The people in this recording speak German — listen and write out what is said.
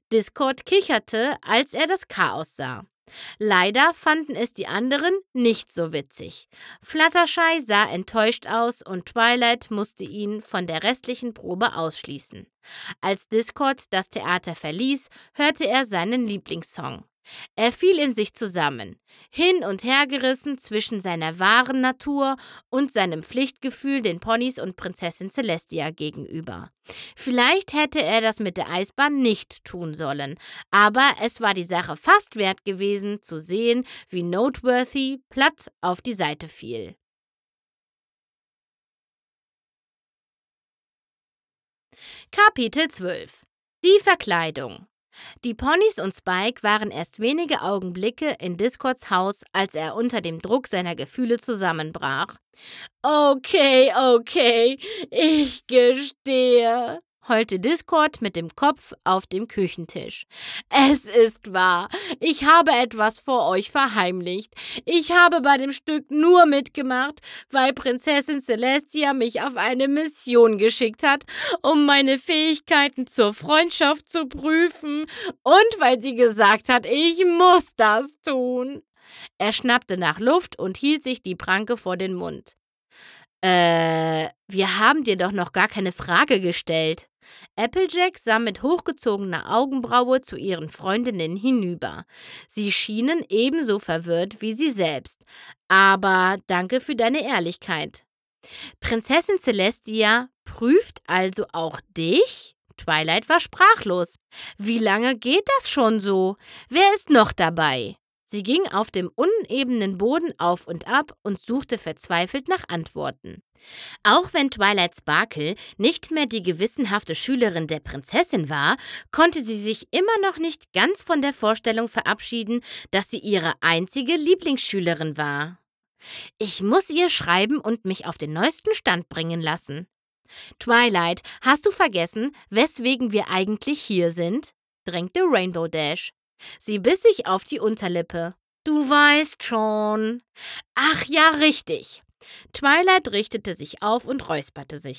Discord kicherte, als er das Chaos sah. Leider fanden es die anderen nicht so witzig. Fluttershy sah enttäuscht aus und Twilight musste ihn von der restlichen Probe ausschließen. Als Discord das Theater verließ, hörte er seinen Lieblingssong. Er fiel in sich zusammen, hin und her gerissen zwischen seiner wahren Natur und seinem Pflichtgefühl den Ponys und Prinzessin Celestia gegenüber. Vielleicht hätte er das mit der Eisbahn nicht tun sollen, aber es war die Sache fast wert gewesen, zu sehen, wie Noteworthy platt auf die Seite fiel. Kapitel 12 Die Verkleidung. Die Ponys und Spike waren erst wenige Augenblicke in Discords Haus, als er unter dem Druck seiner Gefühle zusammenbrach. Okay, ich gestehe, heulte Discord mit dem Kopf auf dem Küchentisch. Es ist wahr, ich habe etwas vor euch verheimlicht. Ich habe bei dem Stück nur mitgemacht, weil Prinzessin Celestia mich auf eine Mission geschickt hat, um meine Fähigkeiten zur Freundschaft zu prüfen und weil sie gesagt hat, ich muss das tun. Er schnappte nach Luft und hielt sich die Pranke vor den Mund. Wir haben dir doch noch gar keine Frage gestellt. Applejack sah mit hochgezogener Augenbraue zu ihren Freundinnen hinüber. Sie schienen ebenso verwirrt wie sie selbst. Aber danke für deine Ehrlichkeit. Prinzessin Celestia prüft also auch dich? Twilight war sprachlos. Wie lange geht das schon so? Wer ist noch dabei? Sie ging auf dem unebenen Boden auf und ab und suchte verzweifelt nach Antworten. Auch wenn Twilight Sparkle nicht mehr die gewissenhafte Schülerin der Prinzessin war, konnte sie sich immer noch nicht ganz von der Vorstellung verabschieden, dass sie ihre einzige Lieblingsschülerin war. Ich muss ihr schreiben und mich auf den neuesten Stand bringen lassen. Twilight, hast du vergessen, weswegen wir eigentlich hier sind? Drängte Rainbow Dash. Sie biss sich auf die Unterlippe. Du weißt schon. Ach ja, richtig. Twilight richtete sich auf und räusperte sich.